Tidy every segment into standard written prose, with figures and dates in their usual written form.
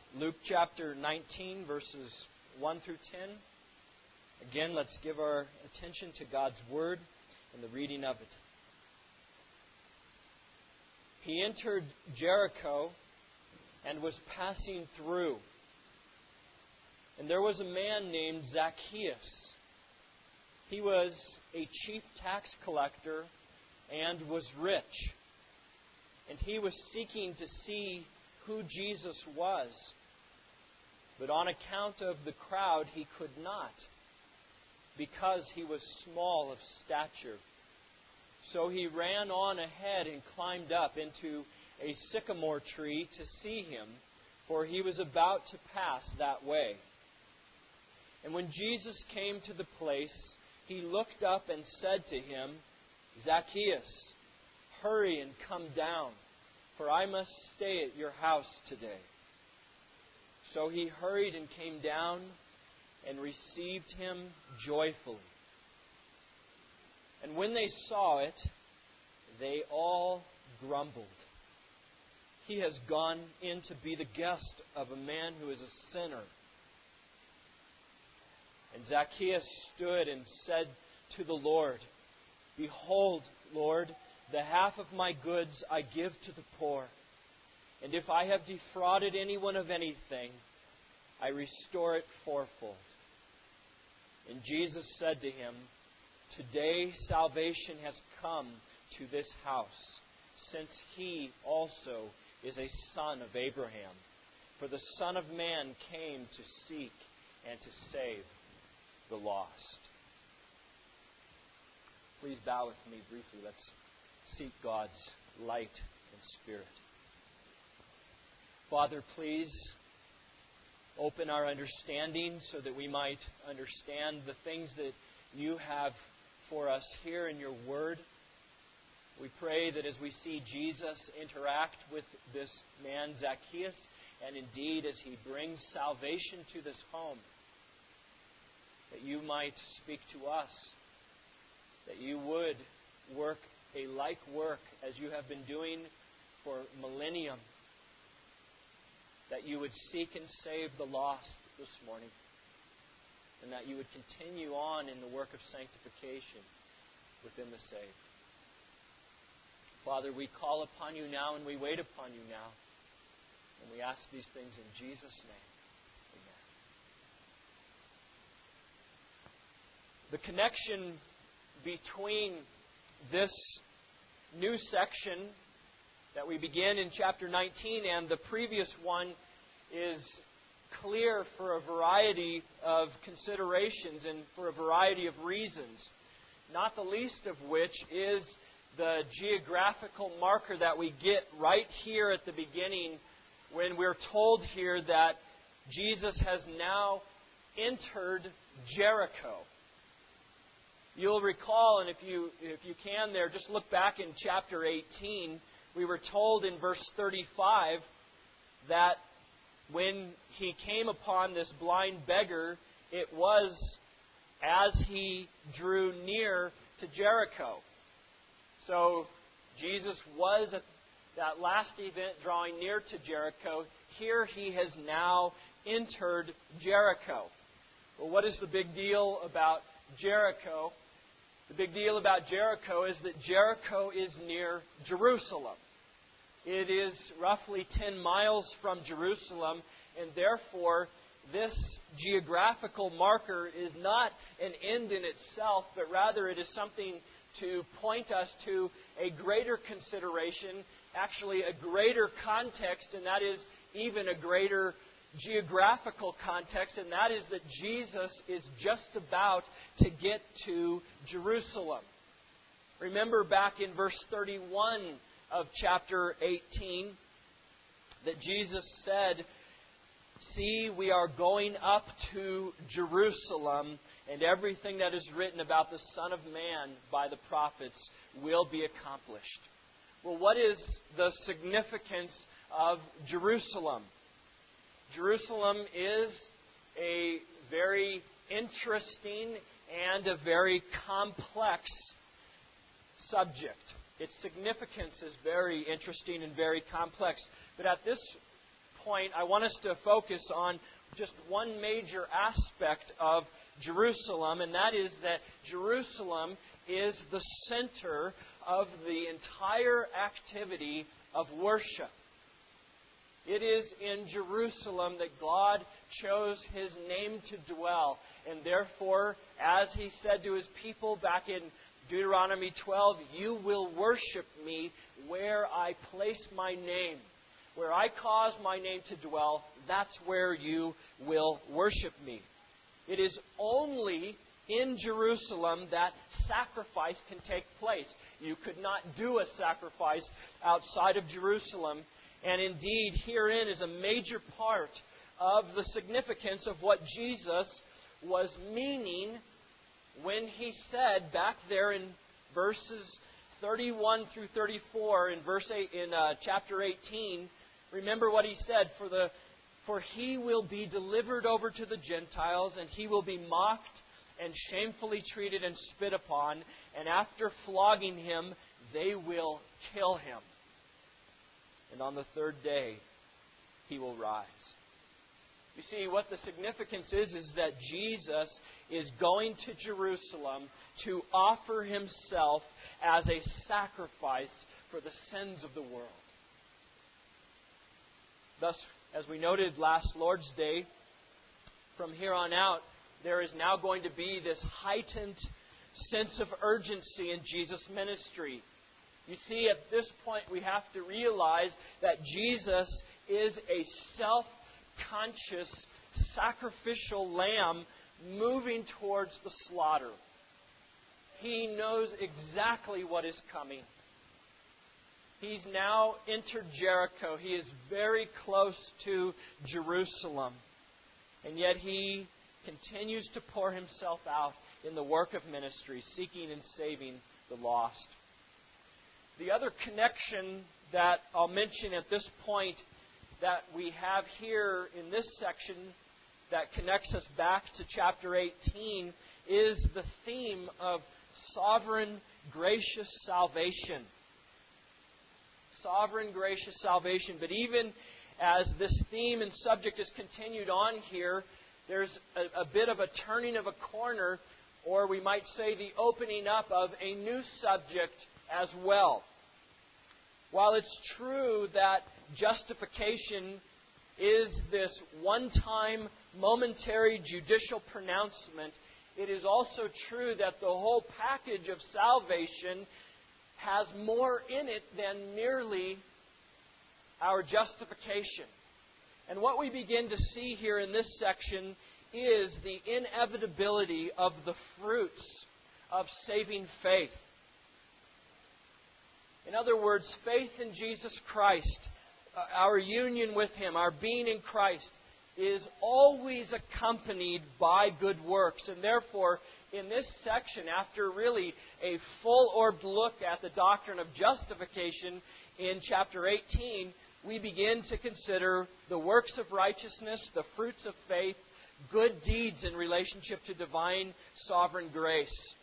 Luke chapter 19, verses 1 through 10. Again, let's give our attention to God's Word and the reading of it. He entered Jericho and was passing through. And there was a man named Zacchaeus. He was a chief tax collector and was rich. And he was seeking to see who Jesus was. But on account of the crowd, he could not, because he was small of stature. So he ran on ahead and climbed up into a sycamore tree to see him, for he was about to pass that way. And when Jesus came to the place, he looked up and said to him, "Zacchaeus, hurry and come down, for I must stay at your house today." So he hurried and came down and received him joyfully. And when they saw it, they all grumbled. "He has gone in to be the guest of a man who is a sinner." And Zacchaeus stood and said to the Lord, "Behold, Lord, the half of my goods I give to the poor. And if I have defrauded anyone of anything, I restore it fourfold." And Jesus said to him, "Today salvation has come to this house, since he also is a son of Abraham. For the Son of Man came to seek and to save the lost." Please bow with me briefly. Let's seek God's light and Spirit. Father, please open our understanding so that we might understand the things that you have for us here in your Word. We pray that as we see Jesus interact with this man Zacchaeus, and indeed as he brings salvation to this home, that you might speak to us, that you would work a like work as you have been doing for millennium, that you would seek and save the lost this morning, and that you would continue on in the work of sanctification within the saved. Father, we call upon you now and we wait upon you now, and we ask these things in Jesus' name. Amen. The connection between this new section that we begin in chapter 19 and the previous one is clear for a variety of considerations and for a variety of reasons, not the least of which is the geographical marker that we get right here at the beginning when we're told here that Jesus has now entered Jericho. You'll recall, and if you can there, just look back in chapter 18. We were told in verse 35 that when he came upon this blind beggar, it was as he drew near to Jericho. So Jesus was at that last event drawing near to Jericho. Here he has now entered Jericho. Well, what is the big deal about Jericho? The big deal about Jericho is that Jericho is near Jerusalem. It is roughly 10 miles from Jerusalem, and therefore this geographical marker is not an end in itself, but rather it is something to point us to a greater consideration, actually a greater context, and that is even a greater geographical context, and that is that Jesus is just about to get to Jerusalem. Remember back in verse 31 of chapter 18 that Jesus said, "See, we are going up to Jerusalem, and everything that is written about the Son of Man by the prophets will be accomplished." Well, what is the significance of Jerusalem? Jerusalem is a very interesting and a very complex subject. Its significance is very interesting and very complex. But at this point, I want us to focus on just one major aspect of Jerusalem, and that is that Jerusalem is the center of the entire activity of worship. It is in Jerusalem that God chose His name to dwell. And therefore, as He said to His people back in Deuteronomy 12, "You will worship me where I place my name." Where I cause my name to dwell, that's where you will worship me. It is only in Jerusalem that sacrifice can take place. You could not do a sacrifice outside of Jerusalem. And indeed, herein is a major part of the significance of what Jesus was meaning when He said back there in verses 31 through 34, in chapter 18, remember what He said, For He will be delivered over to the Gentiles, and He will be mocked and shamefully treated and spit upon, and after flogging Him, they will kill Him. And on the third day, He will rise. You see, what the significance is that Jesus is going to Jerusalem to offer Himself as a sacrifice for the sins of the world. Thus, as we noted last Lord's Day, from here on out, there is now going to be this heightened sense of urgency in Jesus' ministry. You see, at this point, we have to realize that Jesus is a self-conscious, sacrificial lamb moving towards the slaughter. He knows exactly what is coming. He's now entered Jericho. He is very close to Jerusalem. And yet He continues to pour Himself out in the work of ministry, seeking and saving the lost. The other connection that I'll mention at this point that we have here in this section that connects us back to chapter 18 is the theme of sovereign, gracious salvation. Sovereign, gracious salvation. But even as this theme and subject is continued on here, there's a bit of a turning of a corner, or we might say the opening up of a new subject as well. While it's true that justification is this one-time, momentary judicial pronouncement, it is also true that the whole package of salvation has more in it than merely our justification. And what we begin to see here in this section is the inevitability of the fruits of saving faith. In other words, faith in Jesus Christ, our union with Him, our being in Christ, is always accompanied by good works. And therefore, in this section, after really a full-orbed look at the doctrine of justification in chapter 18, we begin to consider the works of righteousness, the fruits of faith, good deeds in relationship to divine sovereign grace.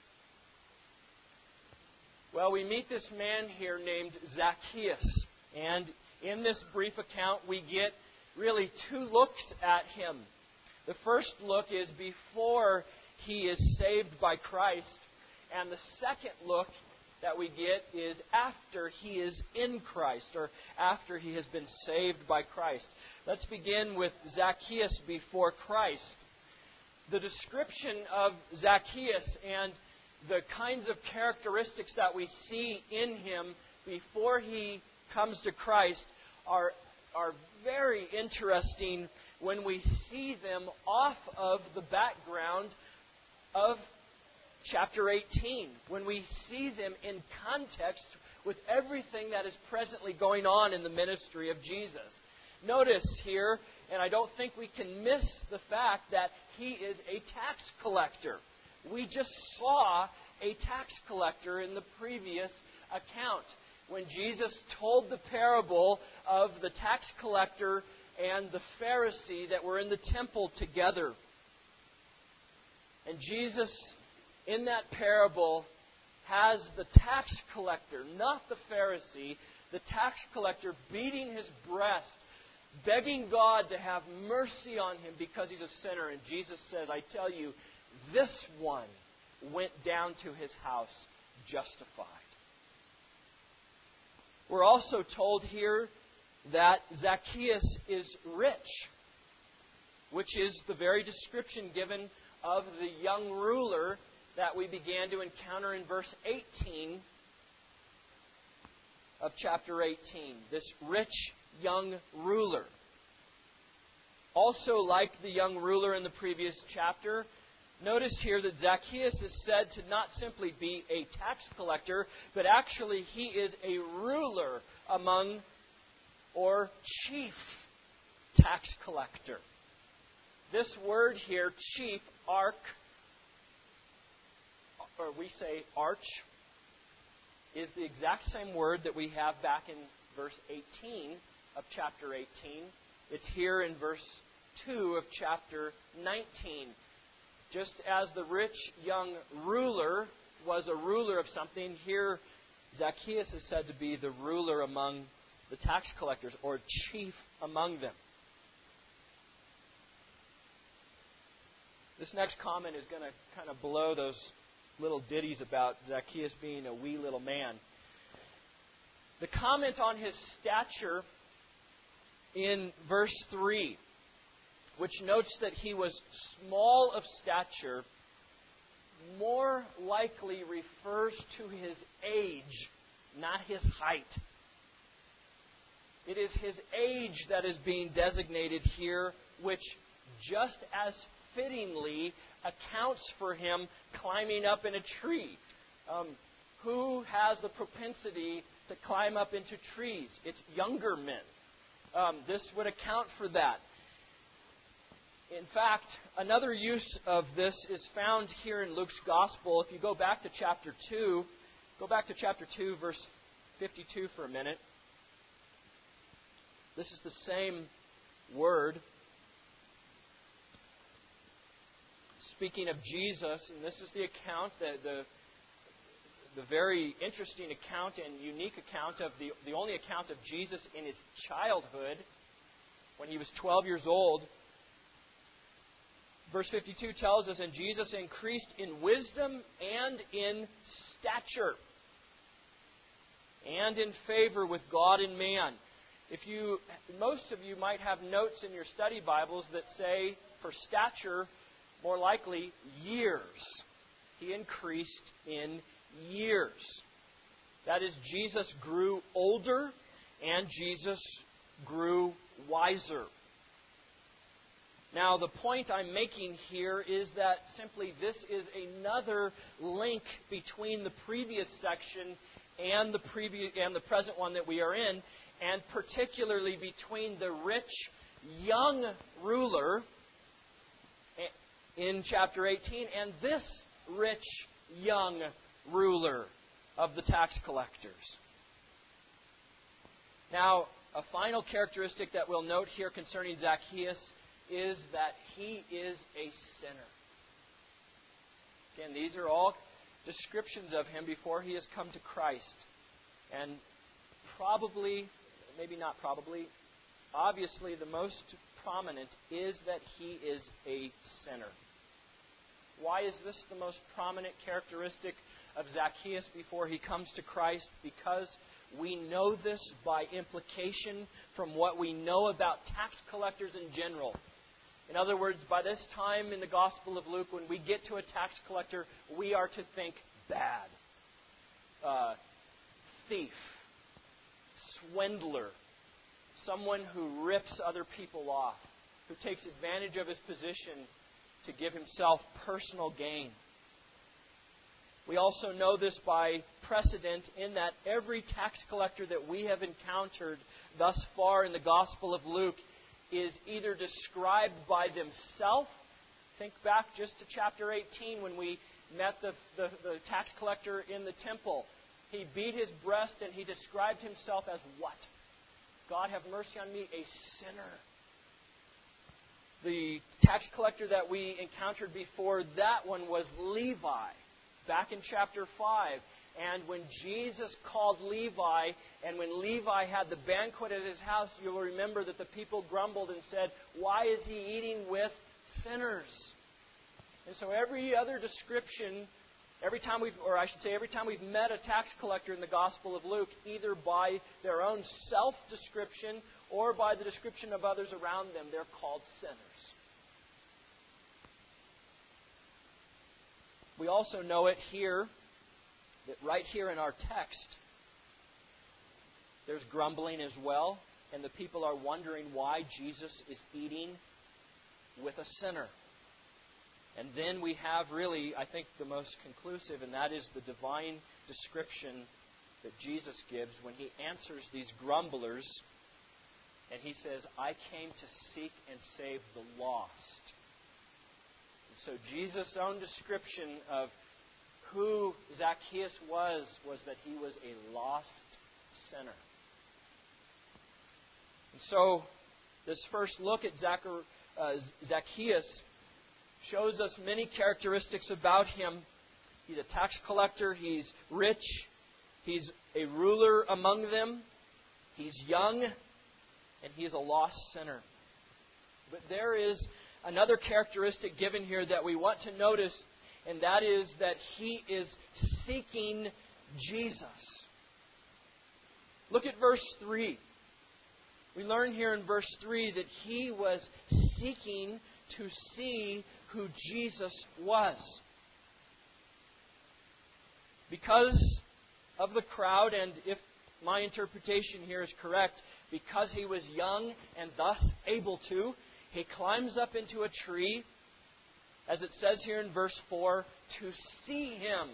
Well, we meet this man here named Zacchaeus. And in this brief account, we get really two looks at him. The first look is before he is saved by Christ. And the second look that we get is after he is in Christ, or after he has been saved by Christ. Let's begin with Zacchaeus before Christ. The description of Zacchaeus and the kinds of characteristics that we see in him before he comes to Christ are very interesting when we see them off of the background of chapter 18, when we see them in context with everything that is presently going on in the ministry of Jesus. Notice here, and I don't think we can miss the fact that he is a tax collector. We just saw a tax collector in the previous account when Jesus told the parable of the tax collector and the Pharisee that were in the temple together. And Jesus, in that parable, has the tax collector, not the Pharisee, the tax collector beating his breast, begging God to have mercy on him because he's a sinner. And Jesus says, I tell you, this one went down to his house justified. We're also told here that Zacchaeus is rich, which is the very description given of the young ruler that we began to encounter in verse 18 of chapter 18. This rich young ruler. Also, like the young ruler in the previous chapter, notice here that Zacchaeus is said to not simply be a tax collector, but actually he is a ruler among, or chief tax collector. This word here, chief, arch, or we say arch, is the exact same word that we have back in verse 18 of chapter 18. It's here in verse 2 of chapter 19. Just as the rich young ruler was a ruler of something, here Zacchaeus is said to be the ruler among the tax collectors, or chief among them. This next comment is going to kind of blow those little ditties about Zacchaeus being a wee little man. The comment on his stature in verse 3, which notes that he was small of stature, more likely refers to his age, not his height. It is his age that is being designated here, which just as fittingly accounts for him climbing up in a tree. Who has the propensity to climb up into trees? It's younger men. This would account for that. In fact, another use of this is found here in Luke's Gospel. If you go back to chapter 2, verse 52 for a minute. This is the same word. Speaking of Jesus, and this is the account, the very interesting account and unique account of the only account of Jesus in his childhood, when he was 12 years old. Verse 52 tells us, and Jesus increased in wisdom and in stature and in favor with God and man. Most of you might have notes in your study Bibles that say, for stature, more likely, years. He increased in years. That is, Jesus grew older and Jesus grew wiser. Now, the point I'm making here is that simply this is another link between the previous section and the present one that we are in, and particularly between the rich young ruler in chapter 18 and this rich young ruler of the tax collectors. Now, a final characteristic that we'll note here concerning Zacchaeus is that he is a sinner. Again, these are all descriptions of him before he has come to Christ. And obviously the most prominent is that he is a sinner. Why is this the most prominent characteristic of Zacchaeus before he comes to Christ? Because we know this by implication from what we know about tax collectors in general. In other words, by this time in the Gospel of Luke, when we get to a tax collector, we are to think bad. Thief. Swindler. Someone who rips other people off. Who takes advantage of his position to give himself personal gain. We also know this by precedent in that every tax collector that we have encountered thus far in the Gospel of Luke is either described by themselves. Think back just to chapter 18 when we met the tax collector in the temple. He beat his breast and he described himself as what? God have mercy on me, a sinner. The tax collector that we encountered before that one was Levi, back in chapter 5. And when Jesus called Levi, and when Levi had the banquet at his house, you'll remember that the people grumbled and said, "Why is he eating with sinners?" And so every other description, every time we've met a tax collector in the Gospel of Luke, either by their own self-description or by the description of others around them, they're called sinners. We also know it here, that right here in our text, there's grumbling as well, and the people are wondering why Jesus is eating with a sinner. And then we have really, I think, the most conclusive, and that is the divine description that Jesus gives when He answers these grumblers, and He says, "I came to seek and save the lost." And so Jesus' own description of who Zacchaeus was that he was a lost sinner. And so this first look at Zacchaeus shows us many characteristics about him. He's a tax collector, he's rich, he's a ruler among them, he's young, and he is a lost sinner. But there is another characteristic given here that we want to notice, and that is that he is seeking Jesus. Look at verse 3. We learn here in verse 3 that he was seeking to see who Jesus was. Because of the crowd, and if my interpretation here is correct, because he was young and thus able to, he climbs up into a tree, as it says here in verse 4, to see Him.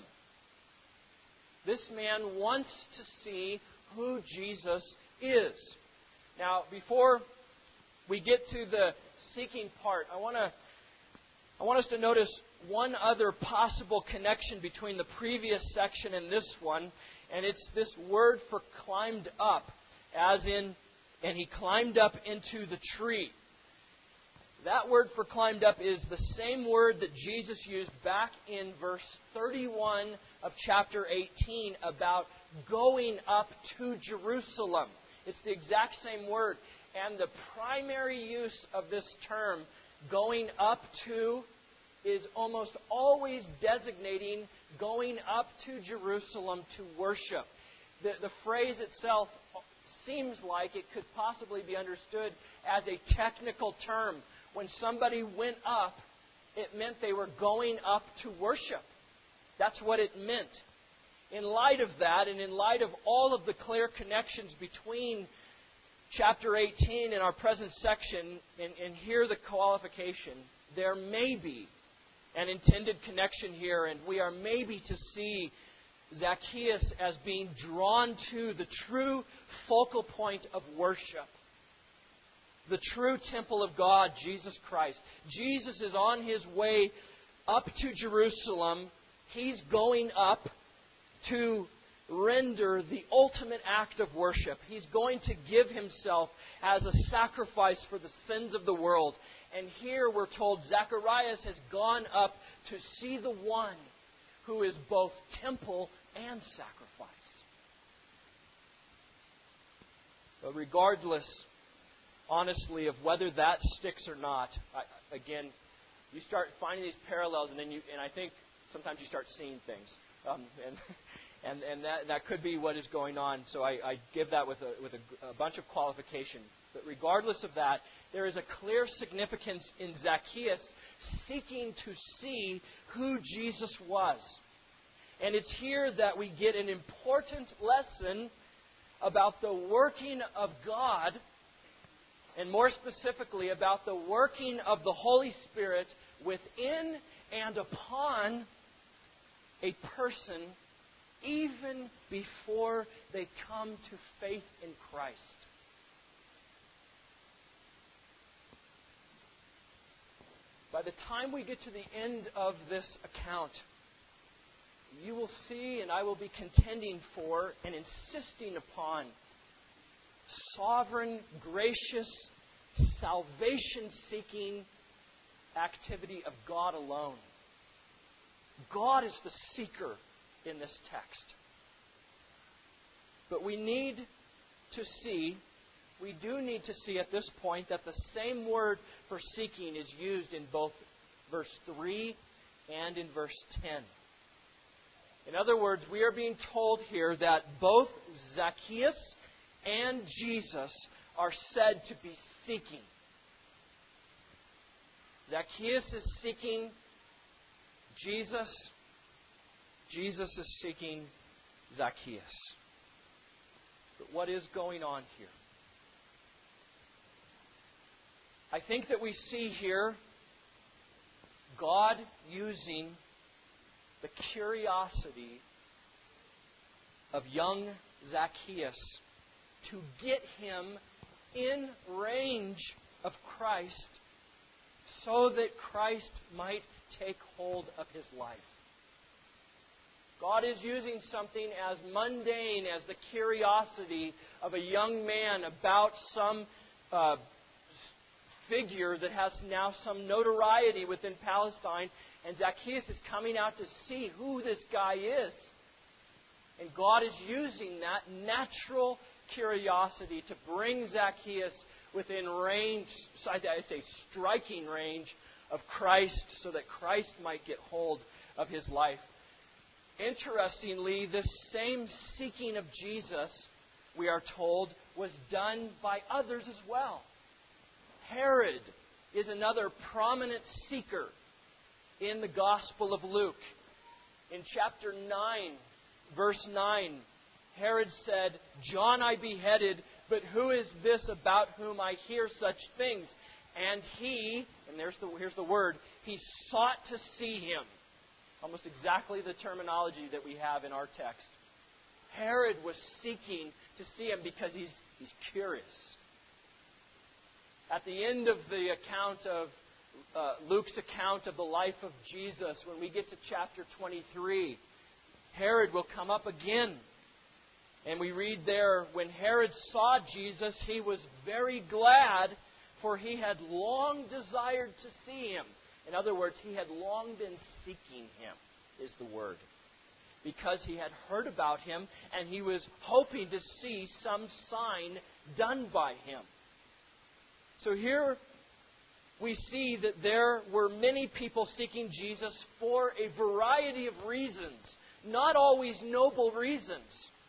This man wants to see who Jesus is. Now, before we get to the seeking part, I want us to notice one other possible connection between the previous section and this one, and it's this word for climbed up, as in, and he climbed up into the tree. That word for climbed up is the same word that Jesus used back in verse 31 of chapter 18 about going up to Jerusalem. It's the exact same word. And the primary use of this term, going up to, is almost always designating going up to Jerusalem to worship. The phrase itself seems like it could possibly be understood as a technical term. When somebody went up, it meant they were going up to worship. That's what it meant. In light of that, and in light of all of the clear connections between chapter 18 and our present section, and here the qualification, there may be an intended connection here, and we are maybe to see Zacchaeus as being drawn to the true focal point of worship. The true temple of God, Jesus Christ. Jesus is on His way up to Jerusalem. He's going up to render the ultimate act of worship. He's going to give Himself as a sacrifice for the sins of the world. And here we're told Zacharias has gone up to see the one who is both temple and sacrifice. But regardless, honestly, of whether that sticks or not, again, you start finding these parallels, and I think sometimes you start seeing things, and that could be what is going on. So I give that with a bunch of qualification. But regardless of that, there is a clear significance in Zacchaeus seeking to see who Jesus was, and it's here that we get an important lesson about the working of God. And more specifically, about the working of the Holy Spirit within and upon a person even before they come to faith in Christ. By the time we get to the end of this account, you will see, and I will be contending for and insisting upon, sovereign, gracious, salvation-seeking activity of God alone. God is the seeker in this text. But we do need to see at this point that the same word for seeking is used in both verse 3 and in verse 10. In other words, we are being told here that both Zacchaeus and Jesus are said to be seeking. Zacchaeus is seeking Jesus. Jesus is seeking Zacchaeus. But what is going on here? I think that we see here God using the curiosity of young Zacchaeus to get him in range of Christ so that Christ might take hold of his life. God is using something as mundane as the curiosity of a young man about some figure that has now some notoriety within Palestine, and Zacchaeus is coming out to see who this guy is. And God is using that natural curiosity to bring Zacchaeus within range, I say striking range, of Christ so that Christ might get hold of his life. Interestingly, this same seeking of Jesus, we are told, was done by others as well. Herod is another prominent seeker in the Gospel of Luke. In chapter 9, verse 9, Herod said, "John I beheaded, but who is this about whom I hear such things?" And he, and here's the word, he sought to see him. Almost exactly the terminology that we have in our text. Herod was seeking to see him because he's curious. At the end of the account of Luke's account of the life of Jesus, when we get to chapter 23, Herod will come up again. And we read there, when Herod saw Jesus, he was very glad, for he had long desired to see him. In other words, he had long been seeking him, is the word. Because he had heard about him, and he was hoping to see some sign done by him. So here we see that there were many people seeking Jesus for a variety of reasons, not always noble reasons.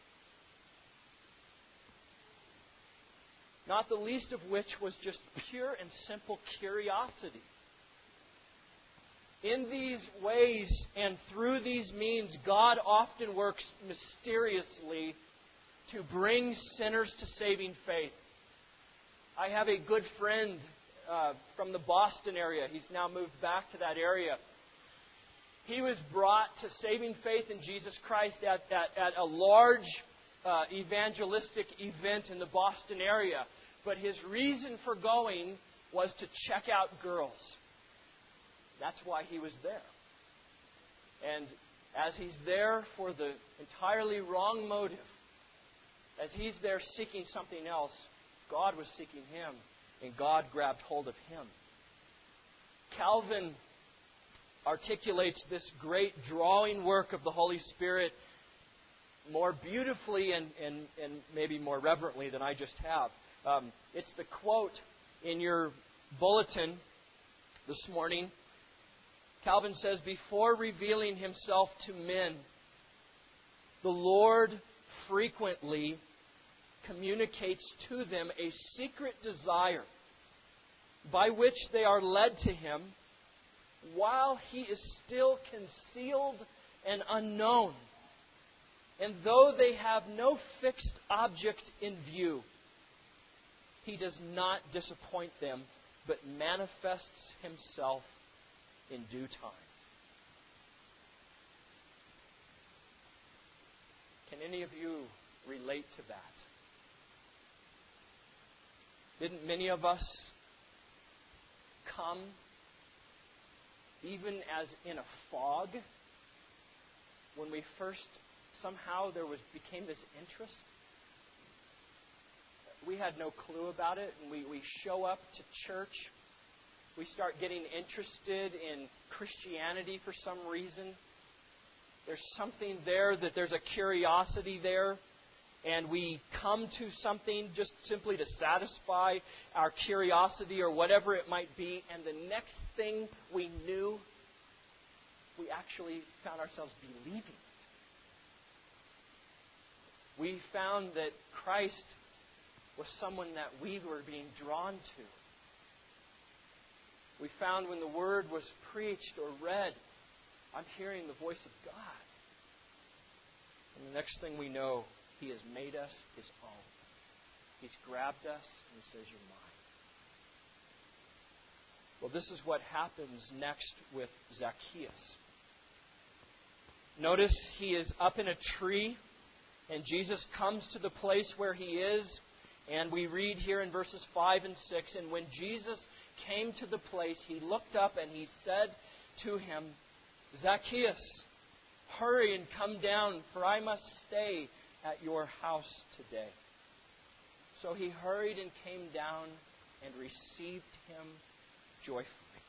Not the least of which was just pure and simple curiosity. In these ways and through these means, God often works mysteriously to bring sinners to saving faith. I have a good friend from the Boston area. He's now moved back to that area. He was brought to saving faith in Jesus Christ at a large evangelistic event in the Boston area. But his reason for going was to check out girls. That's why he was there. And as he's there for the entirely wrong motive, as he's there seeking something else, God was seeking him, and God grabbed hold of him. Calvin articulates this great drawing work of the Holy Spirit more beautifully and maybe more reverently than I just have. It's the quote in your bulletin this morning. Calvin says, "Before revealing himself to men, the Lord frequently communicates to them a secret desire by which they are led to Him while He is still concealed and unknown. And though they have no fixed object in view, He does not disappoint them, but manifests Himself in due time." Can any of you relate to that? Didn't many of us come even as in a fog when we first somehow became this interest? We had no clue about it, and we show up to church. We start getting interested in Christianity for some reason. There's something there, that there's a curiosity there. and we come to something just simply to satisfy our curiosity or whatever it might be, and the next thing we knew, we actually found ourselves believing it. We found that Christ was someone that we were being drawn to. We found when the Word was preached or read, I'm hearing the voice of God. And the next thing we know, He has made us His own. He's grabbed us and He says, you're mine. Well, this is what happens next with Zacchaeus. Notice he is up in a tree, and Jesus comes to the place where he is, and we read here in verses 5 and 6, and when Jesus came to the place, he looked up and he said to him, Zacchaeus, hurry and come down, for I must stay at your house today. So he hurried and came down and received him joyfully.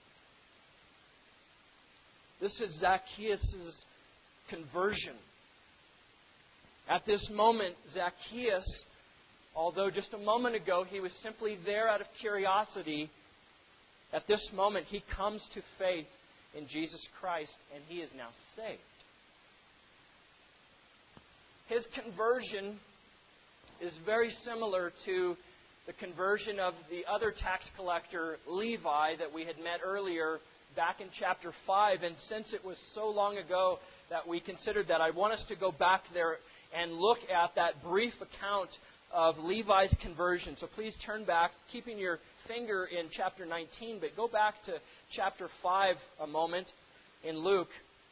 This is Zacchaeus' conversion. At this moment, Zacchaeus, although just a moment ago he was simply there out of curiosity, at this moment he comes to faith in Jesus Christ and he is now saved. His conversion is very similar to the conversion of the other tax collector, Levi, that we had met earlier back in chapter 5. And since it was so long ago that we considered that, I want us to go back there and look at that brief account of Levi's conversion. So please turn back, keeping your finger in chapter 19, but go back to chapter 5 a moment in Luke.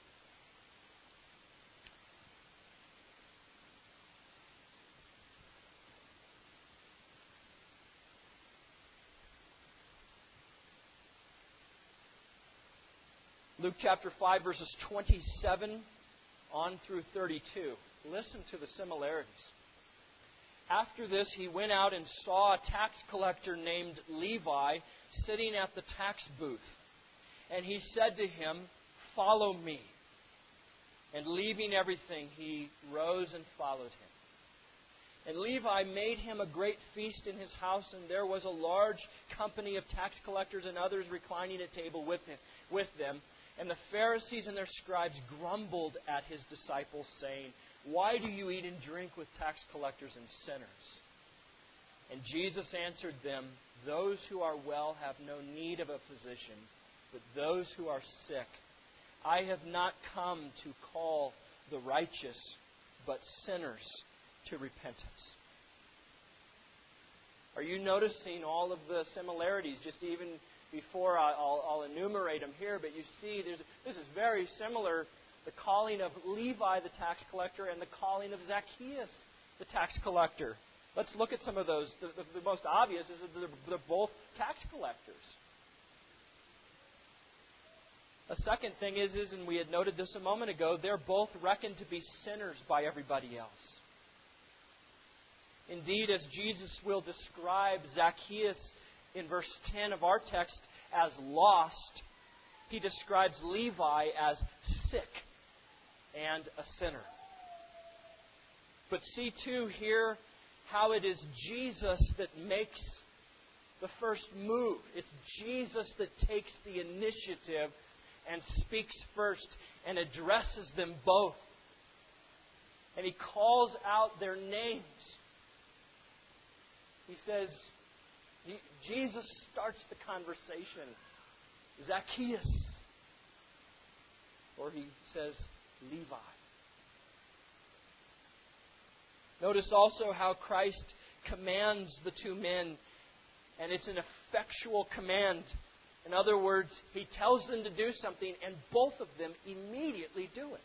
Luke chapter 5, verses 27 on through 32. Listen to the similarities. After this, he went out and saw a tax collector named Levi sitting at the tax booth. And he said to him, "Follow me." And leaving everything, he rose and followed him. And Levi made him a great feast in his house, and there was a large company of tax collectors and others reclining at table with them. And the Pharisees and their scribes grumbled at his disciples, saying, "Why do you eat and drink with tax collectors and sinners?" And Jesus answered them, "Those who are well have no need of a physician, but those who are sick. I have not come to call the righteous, but sinners to repentance." Are you noticing all of the similarities? Just even before I'll enumerate them here, but you see this is very similar, the calling of Levi the tax collector and the calling of Zacchaeus the tax collector. Let's look at some of those. The most obvious is that they're both tax collectors. A second thing is, and we had noted this a moment ago, they're both reckoned to be sinners by everybody else. Indeed, as Jesus will describe Zacchaeus in verse 10 of our text as lost, he describes Levi as sick and a sinner. But see too here how it is Jesus that makes the first move. It's Jesus that takes the initiative and speaks first and addresses them both. And he calls out their names. He says, Jesus starts the conversation, Zacchaeus. Or he says, Levi. Notice also how Christ commands the two men, and it's an effectual command. In other words, he tells them to do something, and both of them immediately do it.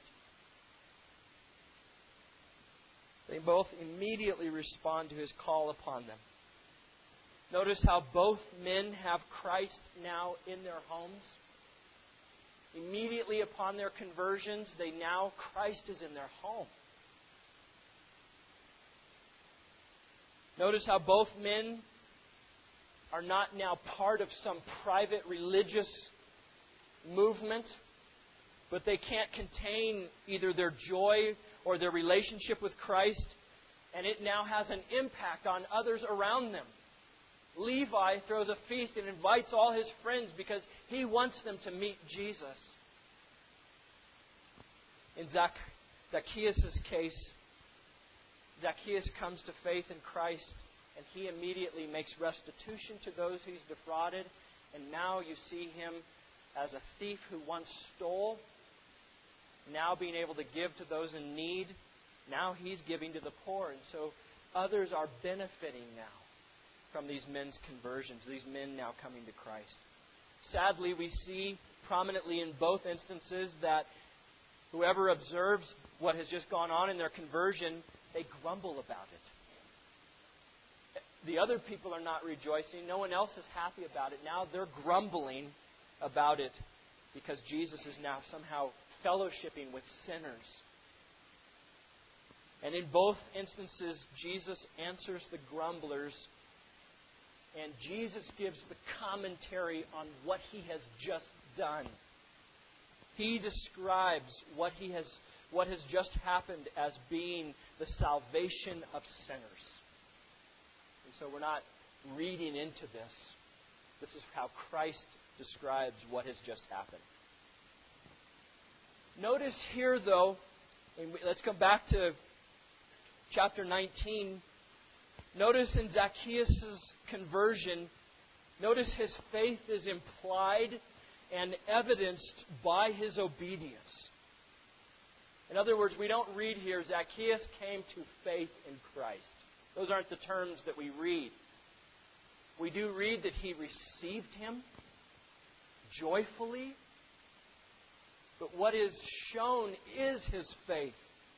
They both immediately respond to his call upon them. Notice how both men have Christ now in their homes. Immediately upon their conversions, Christ is in their home. Notice how both men are not now part of some private religious movement, but they can't contain either their joy or their relationship with Christ and it now has an impact on others around them. Levi throws a feast and invites all his friends because he wants them to meet Jesus. In Zacchaeus' case, Zacchaeus comes to faith in Christ, and he immediately makes restitution to those he's defrauded. And now you see him as a thief who once stole, now being able to give to those in need. Now he's giving to the poor. And so others are benefiting now from these men's conversions, these men now coming to Christ. Sadly, we see prominently in both instances that whoever observes what has just gone on in their conversion, they grumble about it. The other people are not rejoicing. No one else is happy about it. Now they're grumbling about it because Jesus is now somehow fellowshipping with sinners. And in both instances, Jesus answers the grumblers, and Jesus gives the commentary on what He has just done. He describes what has just happened as being the salvation of sinners. And so we're not reading into this. This is how Christ describes what has just happened. Notice here, though, and let's come back to chapter 19. Notice in Zacchaeus' conversion, notice his faith is implied and evidenced by his obedience. In other words, we don't read here, Zacchaeus came to faith in Christ. Those aren't the terms that we read. We do read that he received Him joyfully. But what is shown is his faith.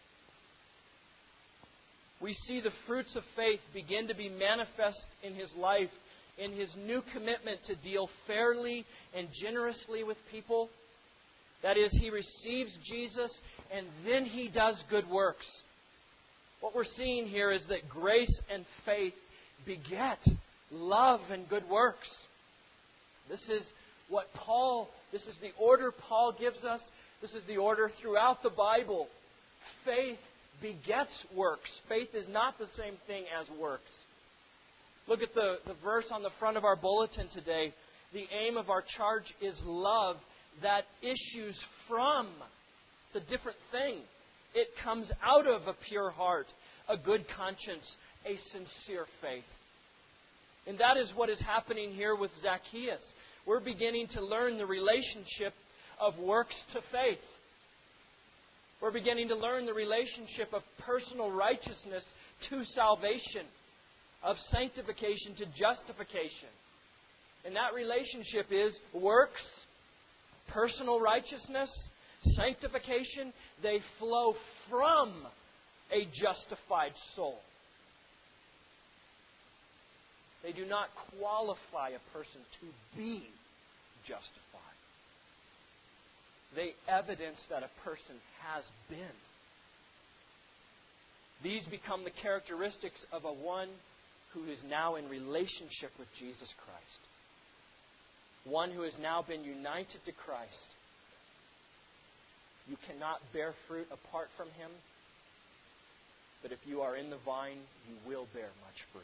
We see the fruits of faith begin to be manifest in his life, in his new commitment to deal fairly and generously with people. That is, he receives Jesus and then he does good works. What we're seeing here is that grace and faith beget love and good works. This is the order Paul gives us. This is the order throughout the Bible. Faith begets works. Faith is not the same thing as works. Look at the verse on the front of our bulletin today. The aim of our charge is love that issues from the different thing. It comes out of a pure heart, a good conscience, a sincere faith. And that is what is happening here with Zacchaeus. We're beginning to learn the relationship of works to faith. We're beginning to learn the relationship of personal righteousness to salvation, of sanctification to justification. And that relationship is works, personal righteousness, sanctification. They flow from a justified soul. They do not qualify a person to be justified. They evidence that a person has been. These become the characteristics of a one who is now in relationship with Jesus Christ. One who has now been united to Christ. You cannot bear fruit apart from Him. But if you are in the vine, you will bear much fruit.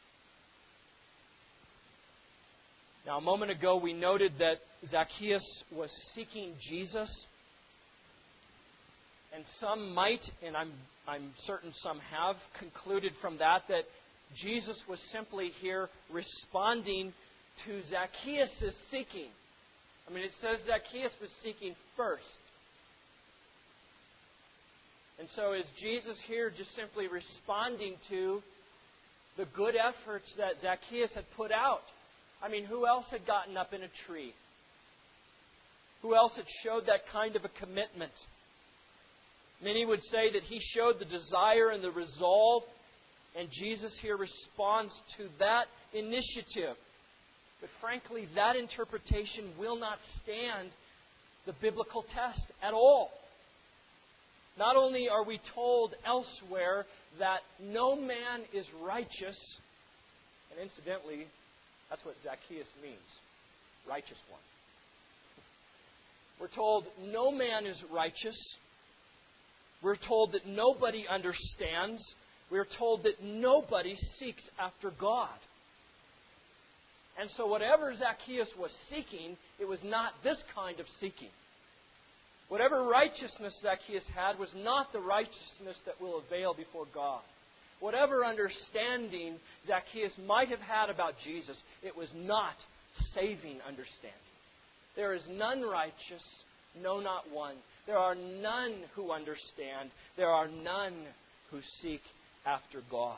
Now, a moment ago, we noted that Zacchaeus was seeking Jesus. And some might, and I'm certain some have, concluded from that Jesus was simply here responding to Zacchaeus' seeking. I mean, it says Zacchaeus was seeking first. And so is Jesus here just simply responding to the good efforts that Zacchaeus had put out? I mean, who else had gotten up in a tree? Who else had showed that kind of a commitment? Many would say that he showed the desire and the resolve, and Jesus here responds to that initiative. But frankly, that interpretation will not stand the biblical test at all. Not only are we told elsewhere that no man is righteous, and incidentally, that's what Zacchaeus means, righteous one. We're told no man is righteous. We're told that nobody understands, we are told that nobody seeks after God. And so whatever Zacchaeus was seeking, it was not this kind of seeking. Whatever righteousness Zacchaeus had was not the righteousness that will avail before God. Whatever understanding Zacchaeus might have had about Jesus, it was not saving understanding. There is none righteous, no, not one. There are none who understand. There are none who seek after God.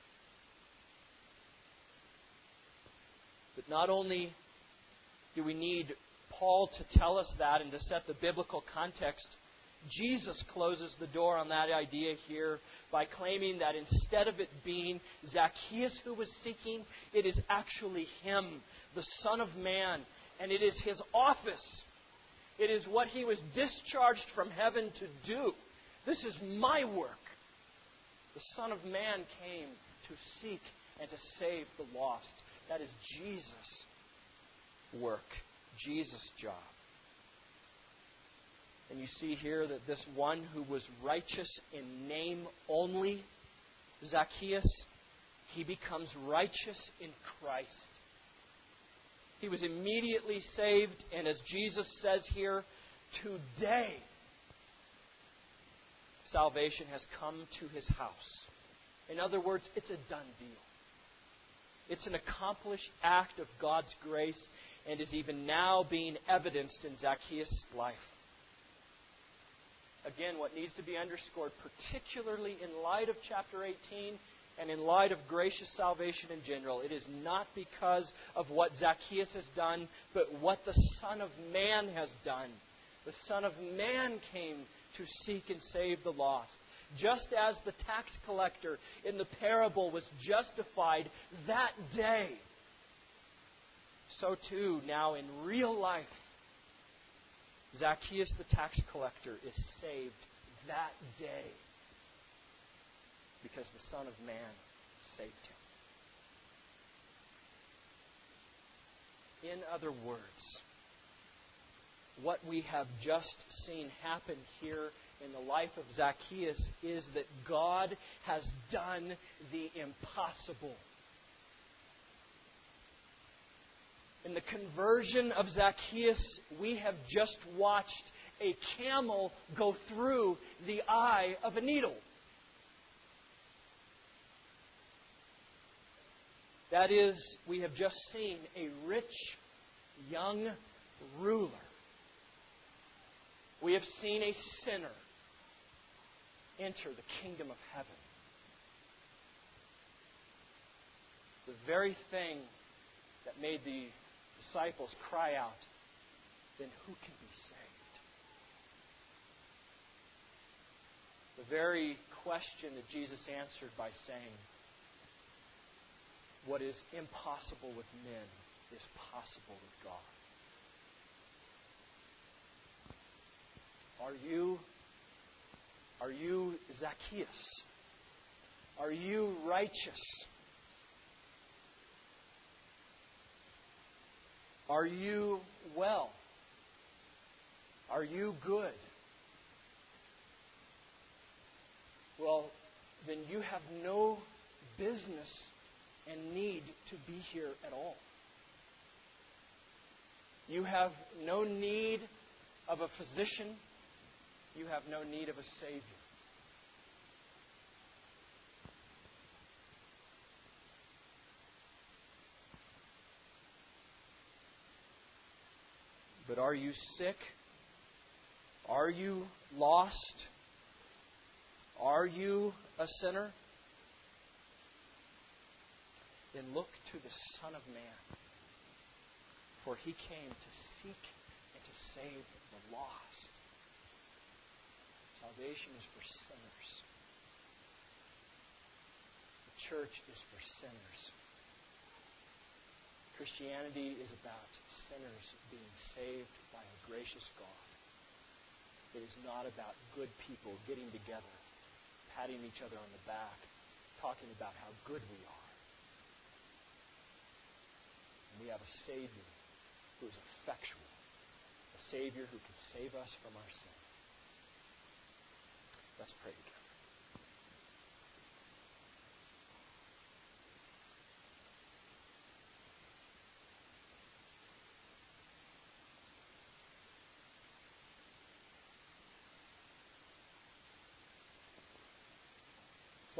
But not only do we need Paul to tell us that and to set the biblical context, Jesus closes the door on that idea here by claiming that instead of it being Zacchaeus who was seeking, it is actually Him, the Son of Man, and it is His office. It is what He was discharged from heaven to do. This is my work. The Son of Man came to seek and to save the lost. That is Jesus' work, Jesus' job. And you see here that this one who was righteous in name only, Zacchaeus, he becomes righteous in Christ. He was immediately saved, and as Jesus says here, today salvation has come to his house. In other words, it's a done deal. It's an accomplished act of God's grace and is even now being evidenced in Zacchaeus' life. Again, what needs to be underscored, particularly in light of chapter 18 and in light of gracious salvation in general, it is not because of what Zacchaeus has done, but what the Son of Man has done. The Son of Man came to seek and save the lost. Just as the tax collector in the parable was justified that day, so too now in real life, Zacchaeus the tax collector is saved that day because the Son of Man saved him. In other words, what we have just seen happen here in the life of Zacchaeus is that God has done the impossible. In the conversion of Zacchaeus, we have just watched a camel go through the eye of a needle. That is, we have just seen a rich, young ruler. We have seen a sinner enter the kingdom of heaven. The very thing that made the disciples cry out, then who can be saved? The very question that Jesus answered by saying, what is impossible with men is possible with God. Are you Zacchaeus? Are you righteous? Are you well? Are you good? Well, then you have no business and need to be here at all. You have no need of a physician. You have no need of a Savior. But are you sick? Are you lost? Are you a sinner? Then look to the Son of Man. For He came to seek and to save the lost. Salvation is for sinners. The church is for sinners. Christianity is about sinners being saved by a gracious God. It is not about good people getting together, patting each other on the back, talking about how good we are. And we have a Savior who is effectual, a Savior who can save us from our sin. Let's pray together.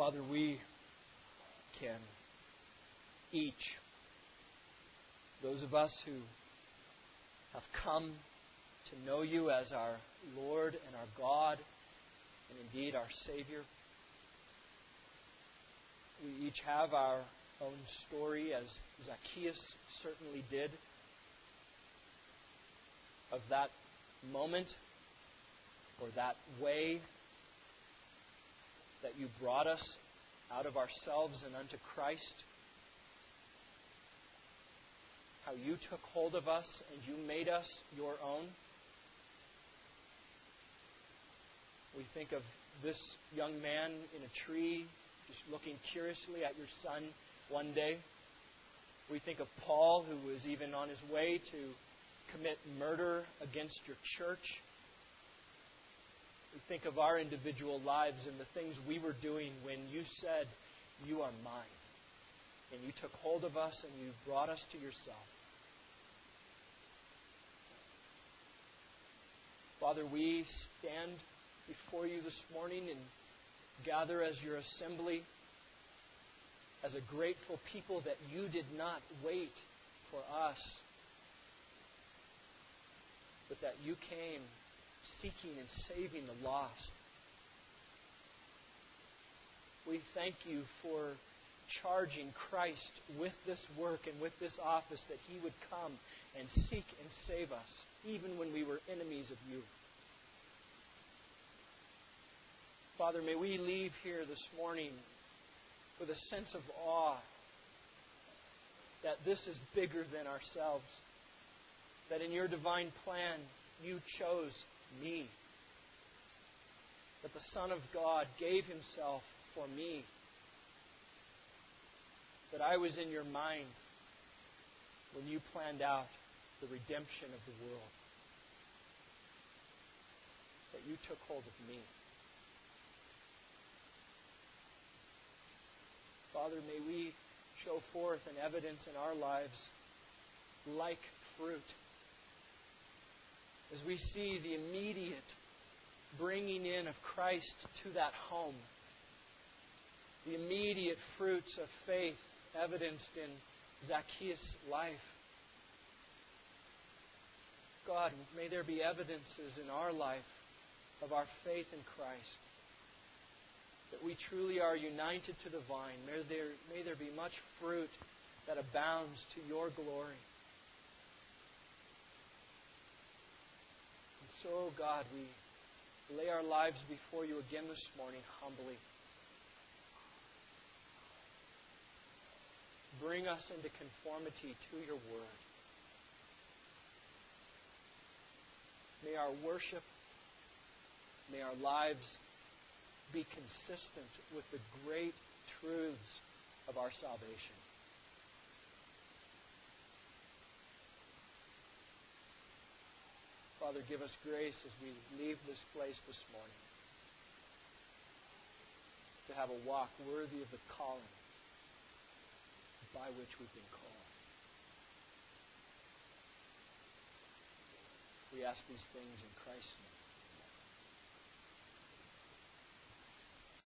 Father, we can each, those of us who have come to know You as our Lord and our God, and indeed our Savior, we each have our own story, as Zacchaeus certainly did, of that moment or that way that You brought us out of ourselves and unto Christ. How You took hold of us and You made us Your own. We think of this young man in a tree just looking curiously at Your Son one day. We think of Paul, who was even on his way to commit murder against Your church. We think of our individual lives and the things we were doing when You said, You are mine. And You took hold of us and You brought us to Yourself. Father, we stand before You this morning and gather as Your assembly, as a grateful people that You did not wait for us, but that You came seeking and saving the lost. We thank You for charging Christ with this work and with this office, that He would come and seek and save us, even when we were enemies of You. Father, may we leave here this morning with a sense of awe that this is bigger than ourselves, that in Your divine plan You chose me, that the Son of God gave Himself for me, that I was in Your mind when You planned out the redemption of the world, that You took hold of me. Father, may we show forth an evidence in our lives like fruit, as we see the immediate bringing in of Christ to that home, the immediate fruits of faith evidenced in Zacchaeus' life. God, may there be evidences in our life of our faith in Christ, that we truly are united to the vine. May there be much fruit that abounds to Your glory. And so, God, we lay our lives before You again this morning humbly. Bring us into conformity to Your Word. May our worship, may our lives be consistent with the great truths of our salvation. Father, give us grace as we leave this place this morning to have a walk worthy of the calling by which we've been called. We ask these things in Christ's name.